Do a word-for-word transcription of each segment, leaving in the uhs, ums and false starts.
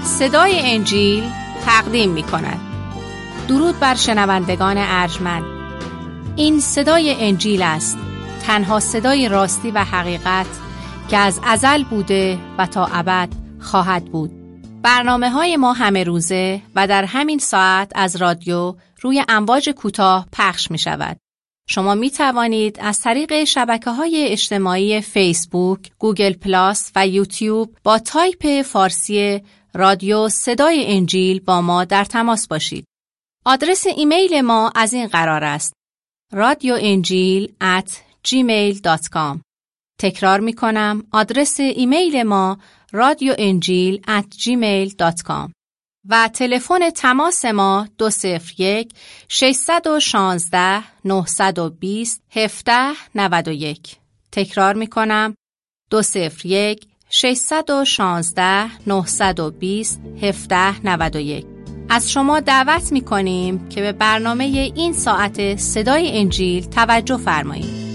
صدای انجیل تقدیم می کند. درود بر شنوندگان ارجمند. این صدای انجیل است، تنها صدای راستی و حقیقت که از ازل بوده و تا ابد خواهد بود. برنامه های ما همه روزه و در همین ساعت از رادیو روی امواج کوتاه پخش می شود. شما می توانید از طریق شبکه‌های اجتماعی فیسبوک، گوگل پلاس و یوتیوب با تایپ فارسی رادیو صدای انجیل با ما در تماس باشید. آدرس ایمیل ما از این قرار است: رادیو انجیل ات جیمیل دات کام. تکرار می کنم، آدرس ایمیل ما رادیو انجیل ات جیمیل دات کام و تلفن تماس ما دو صفر یک ششصد و شانزده نهصد و بیست هفده نود و یک. تکرار می کنم، دو صفر یک ششصد و شانزده نهصد و بیست هفده نود و یک. از شما دعوت می کنیم که به برنامه این ساعت صدای انجیل توجه فرمایید.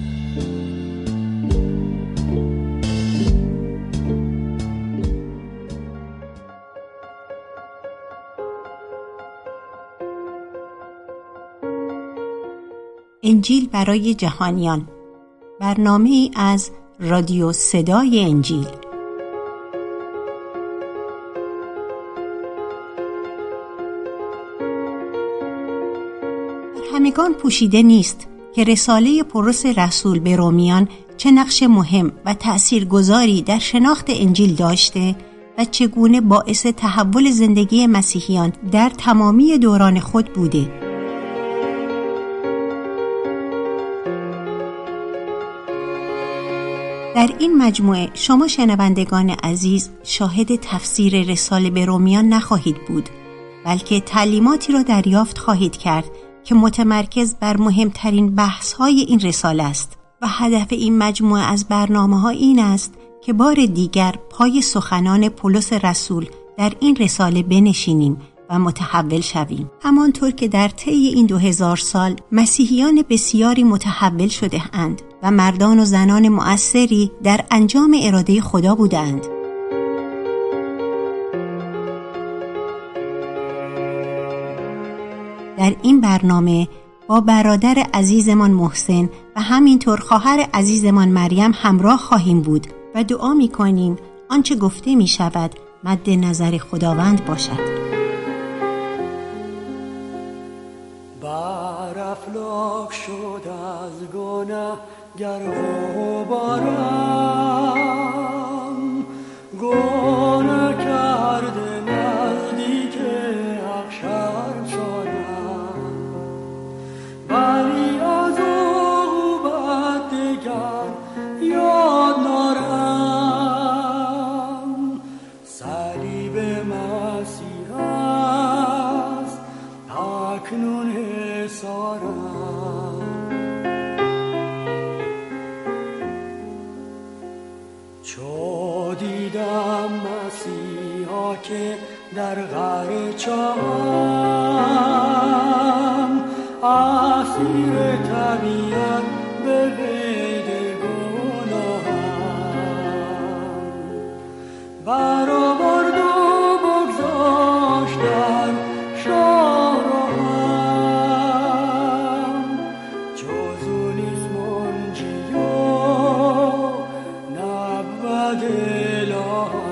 انجیل برای جهانیان، برنامه‌ای از رادیو صدای انجیل. همگان پوشیده نیست که رساله پولس رسول به رومیان چه نقش مهم و تأثیرگذاری در شناخت انجیل داشته و چگونه باعث تحول زندگی مسیحیان در تمامی دوران خود بوده. در این مجموعه شما شنوندگان عزیز شاهد تفسیر رساله به رومیان نخواهید بود، بلکه تعلیماتی را دریافت خواهید کرد که متمرکز بر مهمترین بحث‌های این رساله است و هدف این مجموعه از برنامه‌ها این است که بار دیگر پای سخنان پولس رسول در این رساله بنشینیم و متحول شویم. همانطور که در طی این دو هزار سال مسیحیان بسیاری متحول شده اند و مردان و زنان مؤثری در انجام اراده خدا بودند. در این برنامه با برادر عزیزمان محسن و همینطور خواهر عزیزمان مریم همراه خواهیم بود و دعا می کنیم آنچه گفته می شود مد نظر خداوند باشد. بر افلاک شد از گناه گر غبارم، گناه کرده نزدیک احشر شدم، ولی از عقوبت دگر یاد نارم. صلیب مسیح است اکنون حصارم، چو دیدم مسیحا که در غار چاهم، اسیر طبیعت به قید گناهم، برآورد و بگذاشت در شاهراهم، جز او نیز منجی و نبود الهام.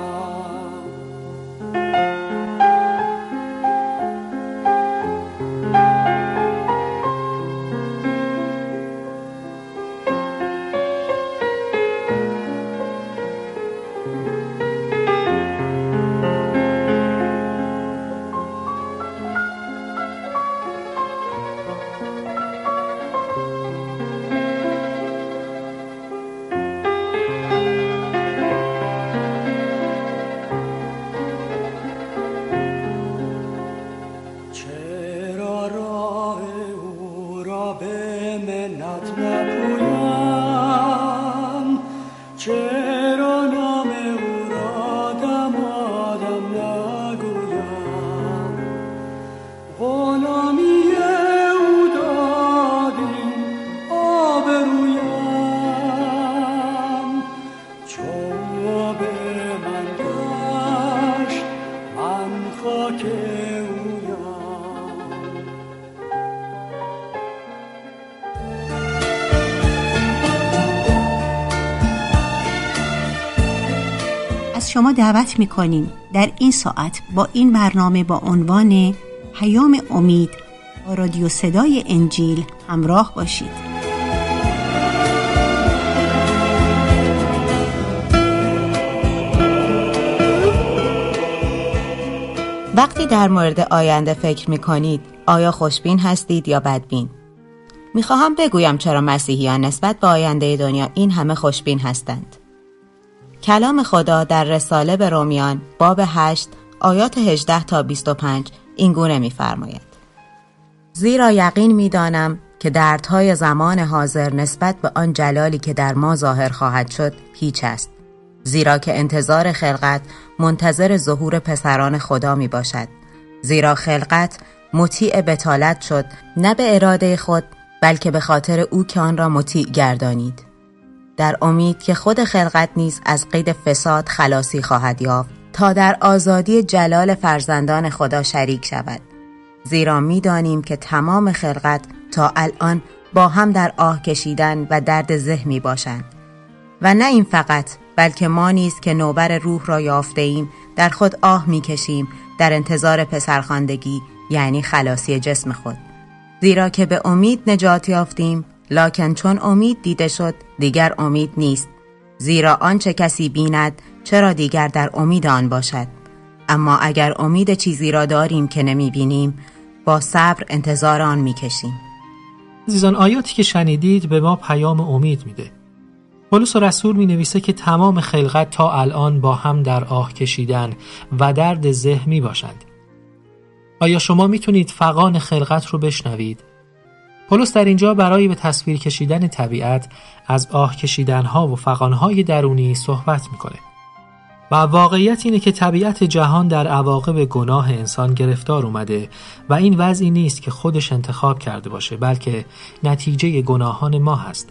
شما دعوت می‌کنیم در این ساعت با این برنامه با عنوان پیام امید با رادیو صدای انجیل همراه باشید. وقتی در مورد آینده فکر می‌کنید، آیا خوشبین هستید یا بدبین؟ می‌خواهم بگویم چرا مسیحیان نسبت به آینده دنیا این همه خوشبین هستند. کلام خدا در رساله به رومیان باب هشت آیات هجده تا بیست و پنج این گونه می‌فرماید: زیرا یقین می‌دانم که دردهای زمان حاضر نسبت به آن جلالی که در ما ظاهر خواهد شد هیچ است. زیرا که انتظار خلقت منتظر ظهور پسران خدا می باشد. زیرا خلقت مطیع بتالت شد، نه به اراده خود بلکه به خاطر او که آن را مطیع گردانید، در امید که خود خلقت نیز از قید فساد خلاصی خواهد یافت تا در آزادی جلال فرزندان خدا شریک شود. زیرا می دانیم که تمام خلقت تا الان با هم در آه کشیدن و درد زه می باشند و نه این فقط، بلکه ما نیز که نوبر روح را یافته ایم در خود آه می کشیم در انتظار پسرخواندگی، یعنی خلاصی جسم خود. زیرا که به امید نجات یافتیم، لکن چون امید دیده شد دیگر امید نیست. زیرا آنچه کسی بیند چرا دیگر در امید آن باشد؟ اما اگر امید چیزی را داریم که نمی بینیم، با صبر انتظار آن می کشیم. عزیزان، آیاتی که شنیدید به ما پیام امید میده. پولس رسول می نویسه که تمام خلقت تا الان با هم در آه کشیدن و درد زه می باشند. آیا شما می تونید فغان خلقت رو بشنوید؟ پولس در اینجا برای به تصویر کشیدن طبیعت از آه کشیدنها و فغانهای درونی صحبت می کنه. و واقعیت اینه که طبیعت جهان در عواقب گناه انسان گرفتار اومده و این وضعی نیست که خودش انتخاب کرده باشه، بلکه نتیجه گناهان ما هست.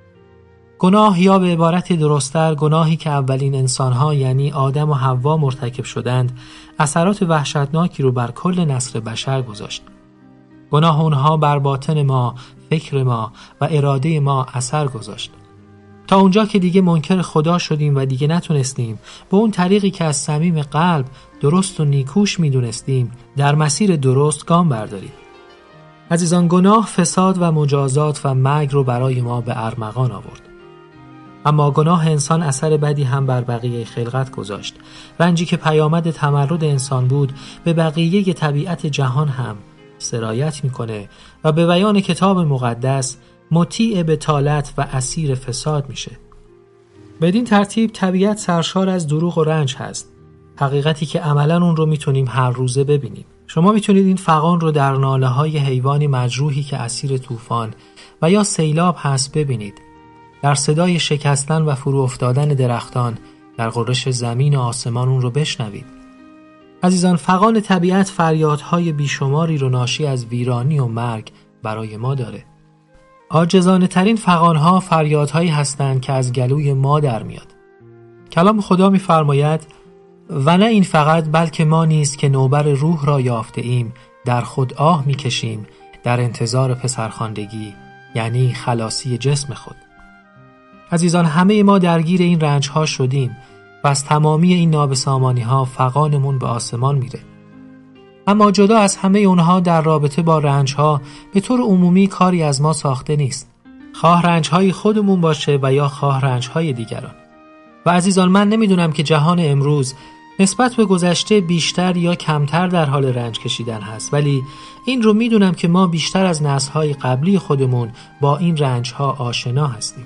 گناه، یا به عبارت درست‌تر گناهی که اولین انسان‌ها یعنی آدم و حوا مرتکب شدند، اثرات وحشتناکی رو بر کل نسل بشر گذاشت. گناه اونها بر باطن ما، فکر ما و اراده ما اثر گذاشت. تا اونجا که دیگه منکر خدا شدیم و دیگه نتونستیم به اون طریقی که از صمیم قلب درست و نیکوش میدونستیم در مسیر درست گام برداریم. عزیزان، گناه فساد و مجازات و مرگ رو برای ما به ارمغان آورد. اما گناه انسان اثر بدی هم بر بقیه خلقت گذاشت. رنجی که پیامد تمرد انسان بود به بقیه طبیعت جهان هم سرایت میکنه و به بیان کتاب مقدس مطیع بتالت و اسیر فساد میشه. بدین ترتیب طبیعت سرشار از دروغ و رنج هست، حقیقتی که عملاً اون رو میتونیم هر روزه ببینیم. شما میتونید این فغان رو در ناله های حیوانی مجروحی که اسیر طوفان و یا سیلاب هست ببینید، در صدای شکستن و فرو افتادن درختان، در غرش زمین و آسمان اون رو بشنوید. عزیزان، فغان طبیعت فریادهای بیشماری رو ناشی از ویرانی و مرگ برای ما داره. عاجزانه ترین فغانها فریادهایی هستند که از گلوی ما در میاد. کلام خدا می‌فرماید: و نه این فقط، بلکه ما نیز که نوبر روح را یافته ایم در خود آه می‌کشیم در انتظار پسرخواندگی، یعنی خلاصی جسم خود. عزیزان، همه ما درگیر این رنج‌ها شدیم و از تمامی این نابسامانی‌ها فغانمون به آسمان میره. اما جدا از همه اونها در رابطه با رنج‌ها به طور عمومی کاری از ما ساخته نیست، خواه رنج‌های خودمون باشه و یا خواه رنج‌های دیگران. و عزیزان، من نمیدونم که جهان امروز نسبت به گذشته بیشتر یا کمتر در حال رنج کشیدن هست، ولی این رو میدونم که ما بیشتر از نسل‌های قبلی خودمون با این رنج‌ها آشنا هستیم.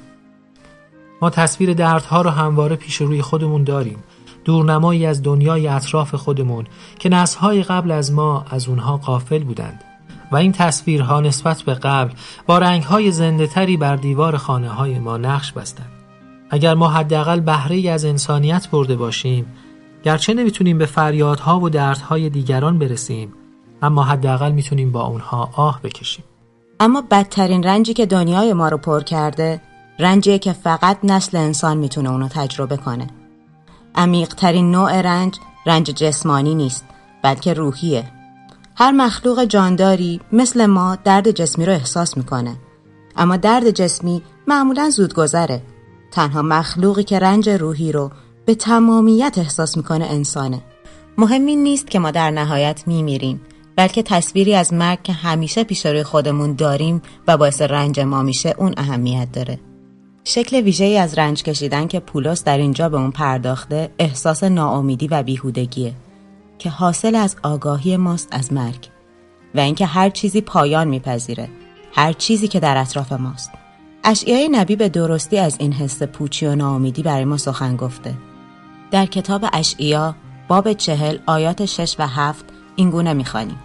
ما تصویر دردها رو همواره پیش روی خودمون داریم، دورنمایی از دنیای اطراف خودمون که نسل‌های قبل از ما از اونها غافل بودند و این تصویرها نسبت به قبل با رنگ‌های زنده‌تری بر دیوار خانه‌های ما نقش بستند. اگر ما حداقل بهره‌ای از انسانیت برده باشیم، گرچه نمیتونیم به فریادها و دردهای دیگران برسیم، اما حداقل میتونیم با اونها آه بکشیم. اما بدترین رنجی که دنیای ما رو پر کرده، رنجیه که فقط نسل انسان میتونه اونو تجربه کنه. عمیق‌ترین نوع رنج، رنج جسمانی نیست، بلکه روحیه. هر مخلوق جانداری مثل ما درد جسمی رو احساس میکنه، اما درد جسمی معمولاً زودگذره. تنها مخلوقی که رنج روحی رو به تمامیت احساس میکنه انسانه. مهم این نیست که ما در نهایت میمیریم، بلکه تصویری از مرگ که همیشه پیش روی خودمون داریم و باعث رنج ما میشه اون اهمیت داره. شکل ویژه‌ای از رنج کشیدن که پولس در اینجا به اون پرداخته احساس ناامیدی و بیهودگیه که حاصل از آگاهی ماست از مرگ و اینکه هر چیزی پایان میپذیره، هر چیزی که در اطراف ماست. اشعیای نبی به درستی از این حس پوچی و ناامیدی برای ما سخن گفته. در کتاب اشعیا باب چهل آیات شش و هفت این گونه میخوانیم: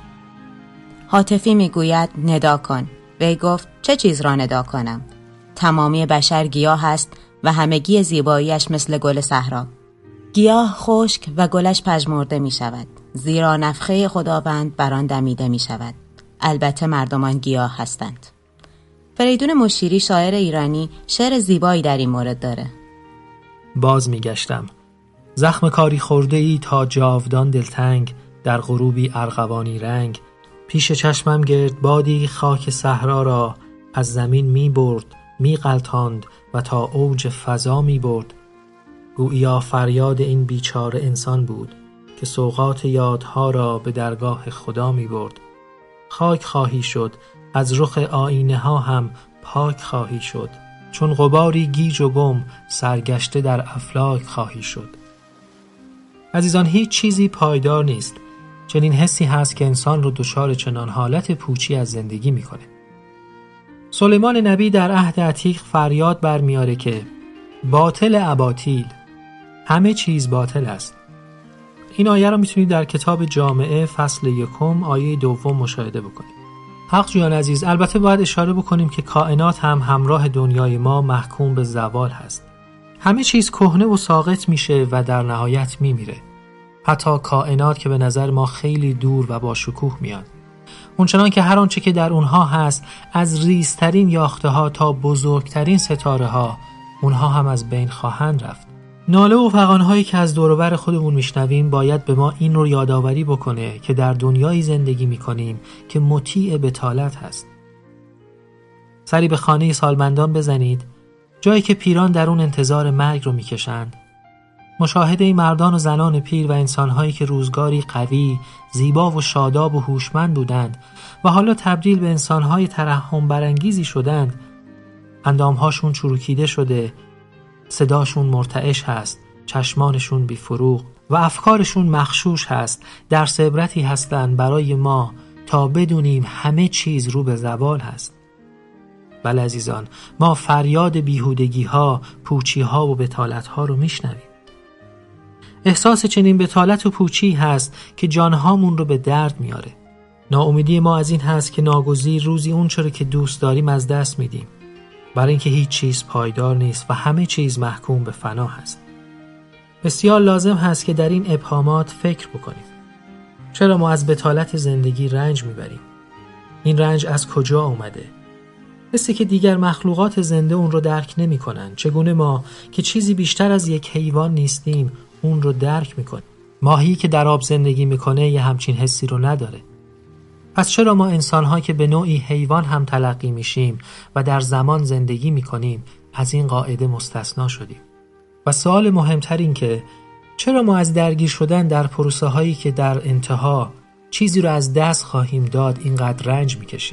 هاتفی میگوید ندا کن. وی گفت چه چیز را ندا کنم؟ تمامی بشر گیاه است و همگی زیباییش مثل گل صحرا. گیاه خشک و گلش پژمرده می شود، زیرا نفخه خداوند بر آن دمیده می شود. البته مردمان گیاه هستند. فریدون مشیری شاعر ایرانی شعر زیبایی در این مورد داره. باز می گشتم زخم کاری خورده ای تا جاودان دلتنگ، در غروبی ارغوانی رنگ. پیش چشمم گرد بادی خاک صحرا را، از زمین می برد می غلطاند و تا اوج فضا می برد. گوییا فریاد این بیچاره انسان بود که سوغات یادها را به درگاه خدا می برد. خاک خواهی شد، از رخ آینه ها هم پاک خواهی شد، چون غباری گیج و گم سرگشته در افلاک خواهی شد. عزیزان، هیچ چیزی پایدار نیست. چنین حسی هست که انسان رو دچار چنان حالت پوچی از زندگی میکنه. سلیمان نبی در عهد عتیق فریاد برمیاره که باطل اباطیل، همه چیز باطل است. این آیه رو میتونید در کتاب جامعه فصل یکم آیه دوم مشاهده بکنید. حق جویان عزیز، البته باید اشاره بکنیم که کائنات هم همراه دنیای ما محکوم به زوال هست. همه چیز کهنه و ساقط میشه و در نهایت میمیره. حتی کائنات که به نظر ما خیلی دور و با شکوه میاد. اونچنان که هر آنچه که در اونها هست، از ریزترین یاخته ها تا بزرگترین ستاره ها، اونها هم از بین خواهند رفت. ناله و فغان هایی که از دور و بر خودمون میشنویم باید به ما این رو یادآوری بکنه که در دنیایی زندگی میکنیم که مطیع بتالت هست. سری به خانه سالمندان بزنید، جایی که پیران در اون انتظار مرگ رو میکشند. مشاهده این مردان و زنان پیر و انسانهایی که روزگاری قوی، زیبا و شاداب و هوشمند بودند و حالا تبدیل به انسانهای ترحم برانگیزی شدند. اندامهاشون چروکیده شده، صداشون مرتعش هست، چشمانشون بیفروغ و افکارشون مغشوش هست. درس عبرتی هستند برای ما تا بدونیم همه چیز رو به زوال هست. بله عزیزان، ما فریاد بیهودگی ها، پوچی ها و بتالت ها رو میشنویم. احساس چنین بتالت و پوچی هست که جانهامون رو به درد میاره. ناامیدی ما از این هست که ناگزیر روزی اون چرا که دوست داریم از دست میدیم، برای اینکه هیچ چیز پایدار نیست و همه چیز محکوم به فنا هست. بسیار لازم هست که در این ابهامات فکر بکنیم. چرا ما از بتالت زندگی رنج میبریم؟ این رنج از کجا اومده؟ مثل که دیگر مخلوقات زنده اون رو درک نمی کنن. چگونه ما که چیزی بیشتر از یک حیوان نیستیم اون رو درک میکنیم؟ ماهی که در آب زندگی میکنه یه همچین حسی رو نداره. پس چرا ما انسان‌ها که به نوعی حیوان هم تلقی میشیم و در زمان زندگی میکنیم از این قاعده مستثنا شدیم؟ و سوال مهمتر این که چرا ما از درگیر شدن در پروسه هایی که در انتها چیزی رو از دست خواهیم داد اینقدر رنج میکشیم؟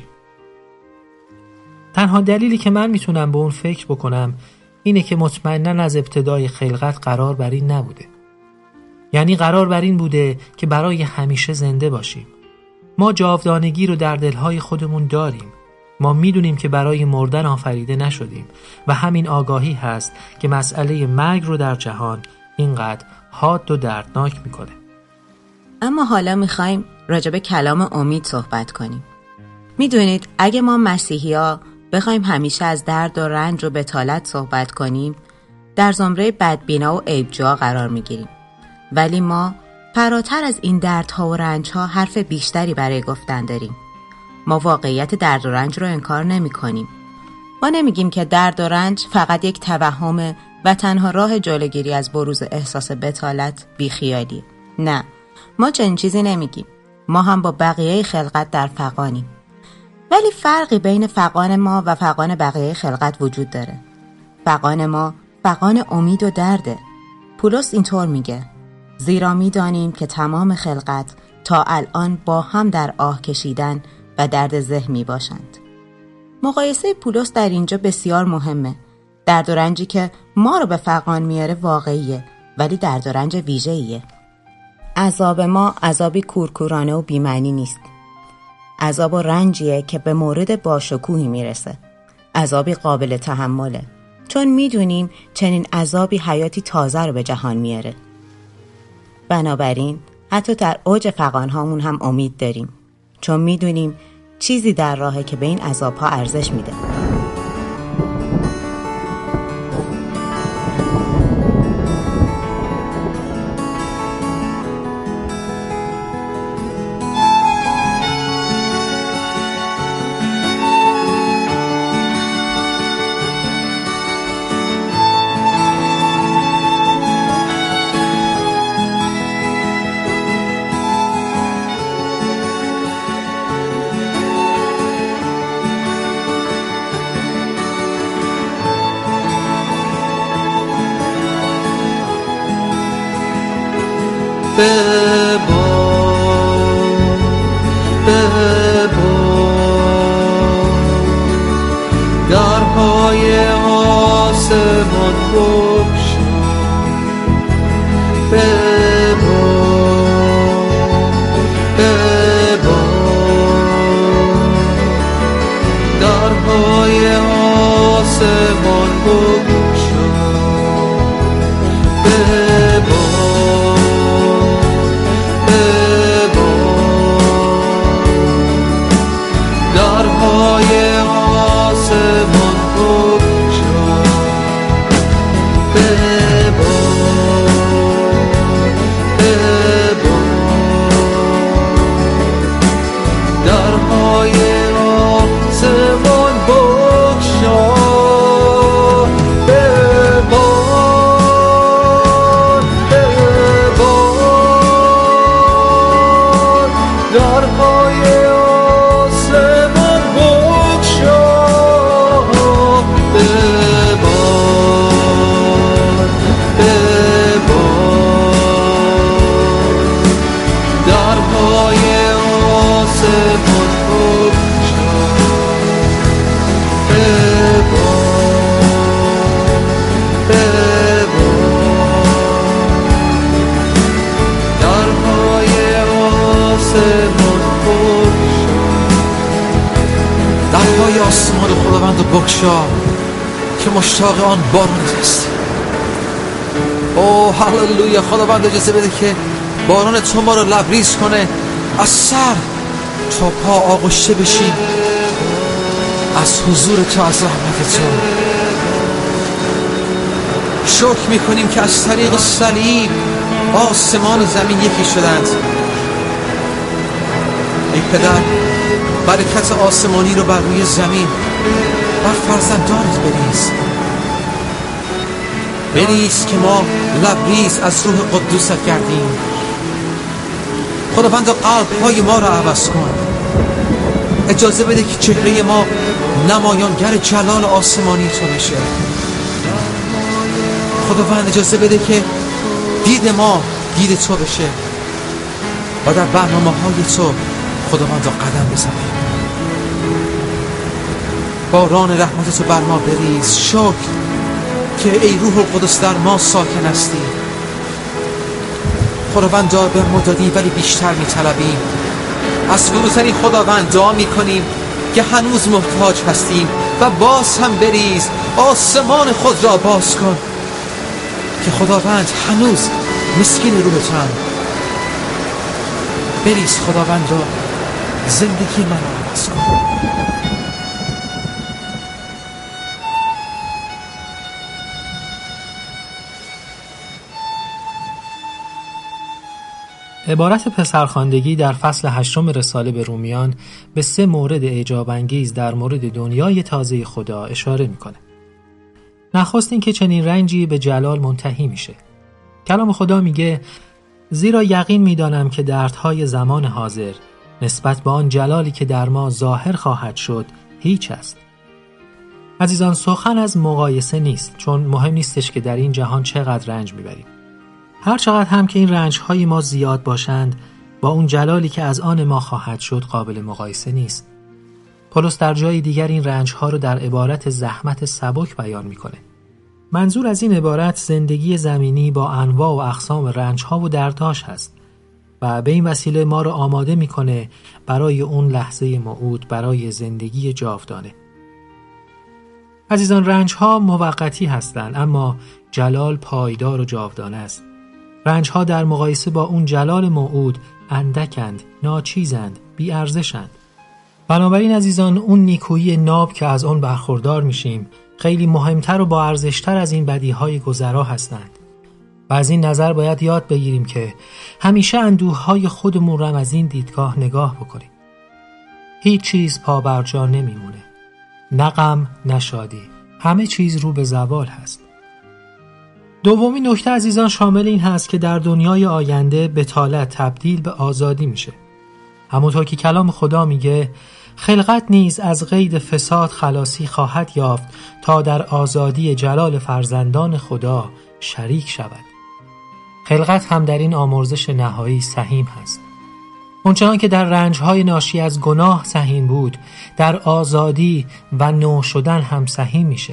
تنها دلیلی که من میتونم به اون فکر بکنم اینه که مطمئناً از ابتدای خلقت قرار بر این نبوده. یعنی قرار بر این بوده که برای همیشه زنده باشیم. ما جاودانگی رو در دلهای خودمون داریم. ما میدونیم که برای مردن آفریده نشدیم و همین آگاهی هست که مسئله مرگ رو در جهان اینقدر حاد و دردناک میکنه. اما حالا میخوایم راجع به کلام امید صحبت کنیم. میدونید اگه ما مسیحی‌ها بخوایم همیشه از درد و رنج و بتالت صحبت کنیم، در زمره بدبینا و عیبجوها قرار میگیریم. ولی ما فراتر از این دردها و رنجها حرف بیشتری برای گفتن داریم. ما واقعیت درد و رنج رو انکار نمی کنیم. ما نمیگیم که درد و رنج فقط یک توهمه و تنها راه جلوگیری از بروز احساس بتالت بیخیالیه. نه، ما چنین چیزی نمیگیم. ما هم با بقیه خلقت در فغانیم. ولی فرقی بین فغان ما و فغان بقیه خلقت وجود داره. فغان ما فغان امید و درده. پولس اینطور میگه: زیرا میدانیم که تمام خلقت تا الان با هم در آه کشیدن و درد زه می باشند. مقایسه پولس در اینجا بسیار مهمه. درد و رنجی که ما رو به فغان میاره واقعیه، ولی درد و رنج ویژه‌ایه. عذاب ما عذابی کورکورانه و بی‌معنی نیست. عذاب و رنجیه که به مورد باشکوهی میرسه. عذابی قابل تحمله، چون میدونیم چنین عذابی حیاتی تازه رو به جهان میاره. بنابراین حتی در اوج فغانهامون هم امید داریم، چون میدونیم چیزی در راهه که به این عذابها ارزش میده. ببار ببار درهای آسمان بگشا، ببار ببار درهای آسمان بگشا، ببار درهای آسمان بگشا، ببار ببار درهای آسمان بگشا، ببار ببار درهای درهای آسمان خداوند بگشا که مشتاق آن باران است. اوه هللویا. خداوند اجازه بده که باران تو ما رو لبریز کنه، از سر تا پا آغشته بشیم از حضور تو، از رحمت تو. شکر میکنیم که از طریق صلیب آسمان و زمین یکی شدند. ای پدر، برکت آسمانی رو بر روی زمین بر فرزندانت بریز. بریز که ما لبریز از روح قدوست گردیم. خداوند قلب‌های ما رو عوض کن. اجازه بده که چهره ما نمایانگر جلال آسمانی تو بشه. خداوند اجازه بده که دید ما دید تو بشه و در برنامه‌های تو خداوند رو قدم بزنیم. باران رحمت تو بر ما بریز. شکر که ای روح القدس در ما ساکن هستی. خداوند دعا به ما دادی ولی بیشتر می‌طلبیم. از فروترین خداوند دعا می‌کنیم که هنوز محتاج هستیم و باز هم بریز، آسمان خود را باز کن که خداوند هنوز مسکین روح تو هم. بریز خداوند را، زندگی من را عوض کن. عبارت پسرخواندگی در فصل هشتم رساله به رومیان به سه مورد اعجاب انگیز در مورد دنیای تازه خدا اشاره میکنه. نخست این که چنین رنجی به جلال منتهی میشه. کلام خدا میگه زیرا یقین میدانم که دردهای زمان حاضر نسبت به آن جلالی که در ما ظاهر خواهد شد هیچ است. عزیزان، سخن از مقایسه نیست، چون مهم نیستش که در این جهان چقدر رنج میبریم. هر چقدر هم که این رنج‌های ما زیاد باشند، با اون جلالی که از آن ما خواهد شد قابل مقایسه نیست. پولس در جای دیگر این رنج‌ها رو در عبارت زحمت سبک بیان می‌کنه. منظور از این عبارت زندگی زمینی با انواع و اقسام رنج‌ها و دردهاش هست و به این وسیله ما رو آماده می‌کنه برای اون لحظه موعود، برای زندگی جاودانه. عزیزان، رنج‌ها موقتی هستند، اما جلال پایدار و جاودانه است. رنج‌ها در مقایسه با اون جلال موعود اندکند، ناچیزند، بی‌ارزشند. بنابراین عزیزان، اون نیکویی ناب که از اون برخوردار میشیم خیلی مهمتر و با ارزشتر از این بدیهای گذرا هستند. و از این نظر باید یاد بگیریم که همیشه اندوه‌های خودمون رو از این دیدگاه نگاه بکنیم. هیچ چیز پابرجا نمیمونه. نه غم، نه شادی. همه چیز رو به زوال هست. دومین نکته عزیزان شامل این هست که در دنیای آینده بطالت تبدیل به آزادی میشه. همونطور که کلام خدا میگه خلقت نیز از قید فساد خلاصی خواهد یافت تا در آزادی جلال فرزندان خدا شریک شود. خلقت هم در این آمرزش نهایی سهیم هست. اونچنان که در رنج‌های ناشی از گناه سهیم بود، در آزادی و نو شدن هم سهیم میشه.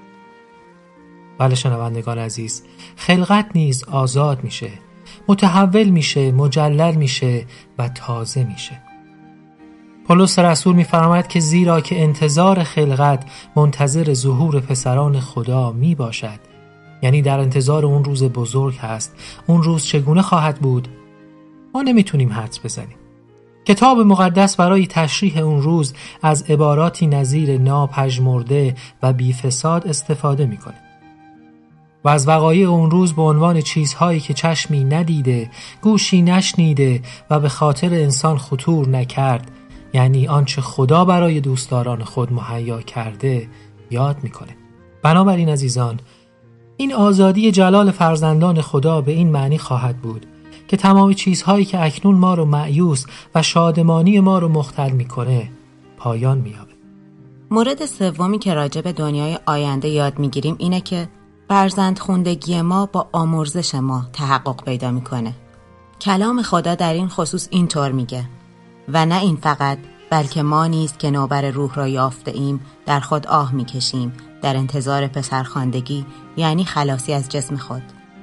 بله شنوندگان عزیز، خلقت نیز آزاد میشه، متحول میشه، مجلل میشه و تازه میشه. پولس رسول میفرماید که زیرا که انتظار خلقت منتظر ظهور پسران خدا می باشد، یعنی در انتظار اون روز بزرگ هست. اون روز چگونه خواهد بود؟ ما نمیتونیم حدس بزنیم. کتاب مقدس برای تشریح اون روز از عباراتی نظیر ناپژمرده و بی فساد استفاده میکنه و از وقایع اون روز به عنوان چیزهایی که چشمی ندیده، گوشی نشنیده و به خاطر انسان خطور نکرد، یعنی آنچه خدا برای دوستداران خود مهیا کرده، یاد میکنه. بنابراین عزیزان، این آزادی جلال فرزندان خدا به این معنی خواهد بود که تمام چیزهایی که اکنون ما رو مایوس و شادمانی ما رو مختل میکنه پایان میابه. مورد سومی که راجع به دنیای آینده یاد میگیریم اینه که فرزند خوندگی ما با آمرزش ما تحقق پیدا میکنه. کلام خدا در این خصوص اینطور میگه: و نه این فقط، بلکه ما نیز که نوبر روح را یافته ایم در خود آه میکشیم در انتظار پسرخواندگی، یعنی خلاصی از جسم خود.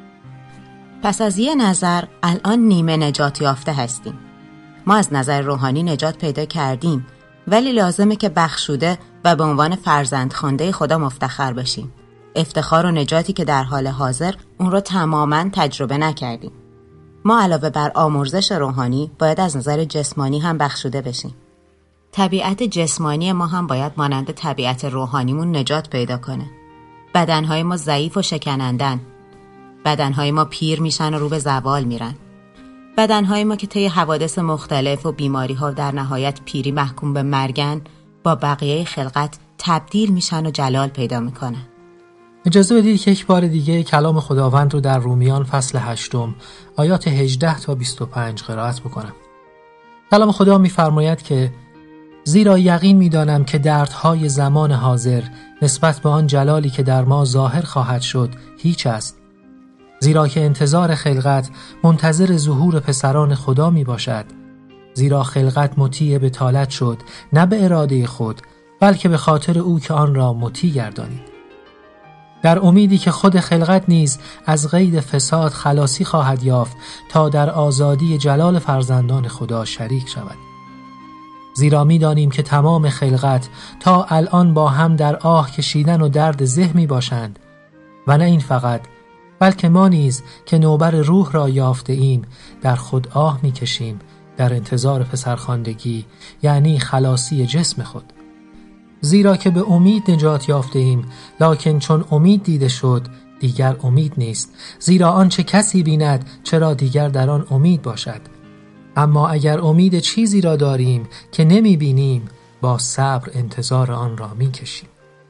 پس از یه نظر الان نیمه نجات یافته هستیم. ما از نظر روحانی نجات پیدا کردیم، ولی لازمه که بخشوده و به عنوان فرزند خوانده خدا مفتخر باشیم. افتخار و نجاتی که در حال حاضر اون رو تماماً تجربه نکردیم. ما علاوه بر آمرزش روحانی باید از نظر جسمانی هم بخشوده بشیم. طبیعت جسمانی ما هم باید مانند طبیعت روحانیمون نجات پیدا کنه. بدنهای ما ضعیف و شکنندن. بدنهای ما پیر میشن و رو به زوال میرن. بدنهای ما که طی حوادث مختلف و بیماری‌ها در نهایت پیری محکوم به مرگن، با بقیه خلقت تبدیل میشن و جلال پیدا میکنن. اجازه بدید که یک بار دیگه کلام خداوند رو در رومیان فصل هشتم آیات هجده تا بیست و پنج قرائت بکنم. کلام خدا می‌فرماید که زیرا یقین می‌دانم که دردهای زمان حاضر نسبت به آن جلالی که در ما ظاهر خواهد شد هیچ است. زیرا که انتظار خلقت منتظر ظهور پسران خدا میباشد. زیرا خلقت مطیع بطالت شد، نه به اراده خود، بلکه به خاطر او که آن را مطیع گردانید. در امیدی که خود خلقت نیز از قید فساد خلاصی خواهد یافت تا در آزادی جلال فرزندان خدا شریک شود. زیرا می‌دانیم که تمام خلقت تا الان با هم در آه کشیدن و درد زه میباشند و نه این فقط، بلکه ما نیز که نوبر روح را یافته ایم در خود آه میکشیم در انتظار پسرخواندگی، یعنی خلاصی جسم خود. زیرا که به امید نجات یافته ایم، لکن چون امید دیده شد دیگر امید نیست. زیرا آنچه کسی بیند چرا دیگر در آن امید باشد. اما اگر امید چیزی را داریم که نمی بینیم، با صبر انتظار آن را می کشیم.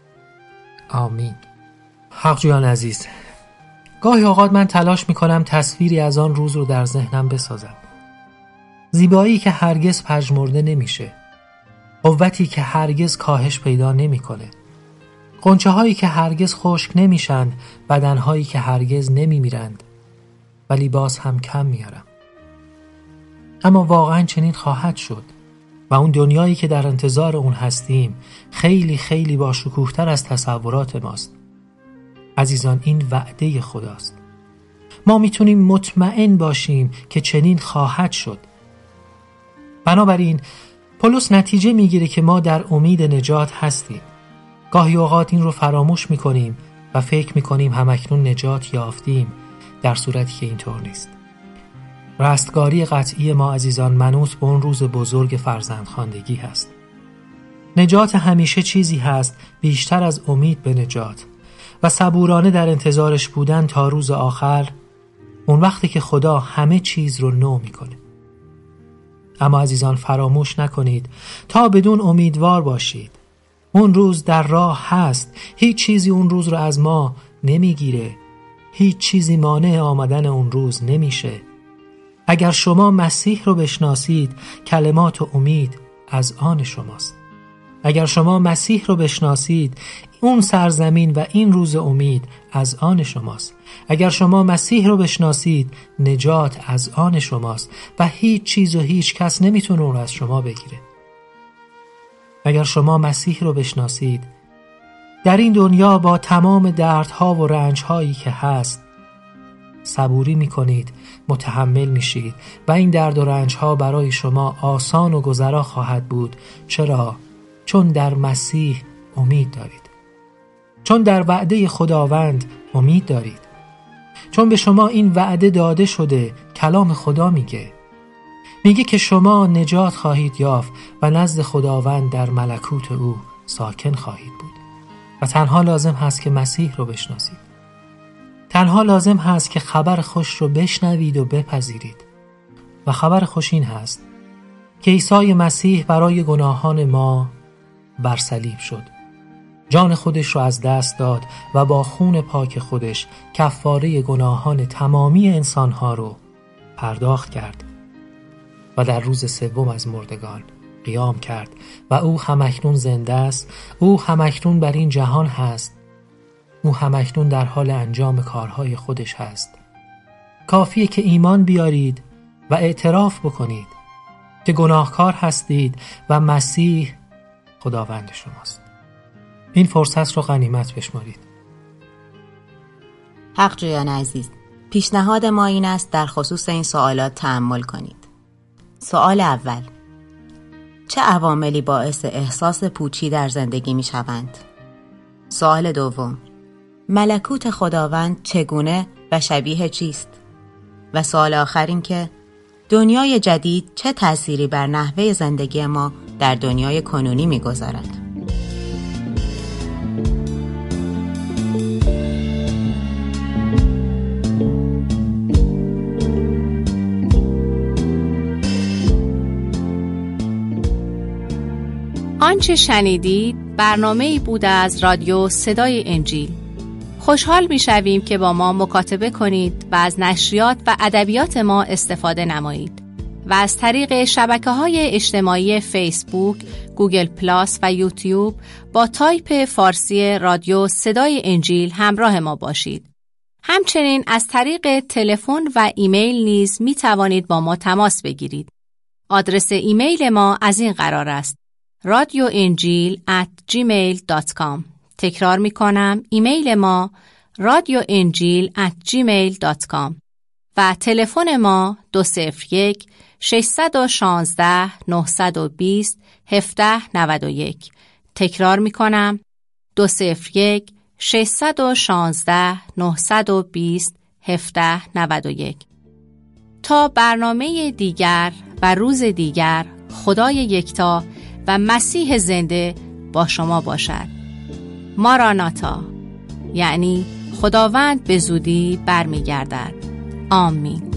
آمین. حق جویان عزیز، گاهی اوقات من تلاش می کنم تصویری از آن روز رو در ذهنم بسازم. زیبایی که هرگز پژمرده نمیشه، قوتی که هرگز کاهش پیدا نمیکنه، غنچه هایی که هرگز خشک نمیشن، بدن هایی که هرگز نمیمیرند، ولی باز هم کم میارم. اما واقعا چنین خواهد شد و اون دنیایی که در انتظار اون هستیم خیلی خیلی با شکوه‌تر از تصورات ماست. عزیزان، این وعده خداست. ما میتونیم مطمئن باشیم که چنین خواهد شد. بنابراین پولس نتیجه میگیره که ما در امید نجات هستیم. گاهی اوقات این رو فراموش میکنیم و فکر میکنیم همکنون نجات یافتیم، در صورتی که اینطور نیست. رستگاری قطعی ما عزیزان منوط به اون روز بزرگ فرزندخواندگی هست. نجات همیشه چیزی هست بیشتر از امید به نجات و صبورانه در انتظارش بودن تا روز آخر، اون وقتی که خدا همه چیز رو نو میکنه. اما عزیزان فراموش نکنید تا بدون امیدوار باشید. اون روز در راه هست. هیچ چیزی اون روز رو از ما نمیگیره. هیچ چیزی مانع آمدن اون روز نمیشه. اگر شما مسیح رو بشناسید، کلمات و امید از آن شماست. اگر شما مسیح رو بشناسید، اون سرزمین و این روز امید از آن شماست. اگر شما مسیح رو بشناسید، نجات از آن شماست و هیچ چیز و هیچ کس نمیتونه اون رو از شما بگیره. اگر شما مسیح رو بشناسید، در این دنیا با تمام دردها و رنجهایی که هست صبوری میکنید، متحمل میشید و این درد و رنجها برای شما آسان و گذرا خواهد بود. چرا؟ چون در مسیح امید دارید. چون در وعده خداوند امید دارید. چون به شما این وعده داده شده. کلام خدا میگه میگه که شما نجات خواهید یافت و نزد خداوند در ملکوت او ساکن خواهید بود. و تنها لازم هست که مسیح رو بشناسید. تنها لازم هست که خبر خوش رو بشنوید و بپذیرید. و خبر خوش این هست که عیسی مسیح برای گناهان ما بر صلیب شد. جان خودش رو از دست داد و با خون پاک خودش کفاره گناهان تمامی انسانها رو پرداخت کرد و در روز سوم از مردگان قیام کرد و او همکنون زنده است. او همکنون بر این جهان هست. او همکنون در حال انجام کارهای خودش هست. کافیه که ایمان بیارید و اعتراف بکنید که گناهکار هستید و مسیح خداوند شماست. این فرصت رو غنیمت بشمارید. حق جویان عزیز، پیشنهاد ما این است در خصوص این سوالات تأمل کنید. سوال اول: چه عواملی باعث احساس پوچی در زندگی می شوند؟ سوال دوم: ملکوت خداوند چگونه و شبیه چیست؟ و سوال آخر این که دنیای جدید چه تأثیری بر نحوه زندگی ما در دنیای کنونی می گذارد؟ آنچه شنیدید برنامه‌ای بود از رادیو صدای انجیل. خوشحال می‌شویم که با ما مکاتبه کنید و از نشریات و ادبیات ما استفاده نمایید و از طریق شبکه‌های اجتماعی فیسبوک، گوگل پلاس و یوتیوب با تایپ فارسی رادیو صدای انجیل همراه ما باشید. همچنین از طریق تلفن و ایمیل نیز می‌توانید با ما تماس بگیرید. آدرس ایمیل ما از این قرار است: رادیو انجیل ات جیمیل دات کام. تکرار می کنم، ایمیل ما رادیو انجیل ات جیمیل دات کام و تلفن ما دو صفر یک شش یک شش نه دو صفر هفت نه یک. تکرار می کنم، دو صفر یک شش یک شش نه دو صفر هفت نه یک. تا برنامه دیگر و روز دیگر، خدای یکتا و مسیح زنده با شما باشد. ماراناتا، یعنی خداوند به زودی برمیگردد. آمین.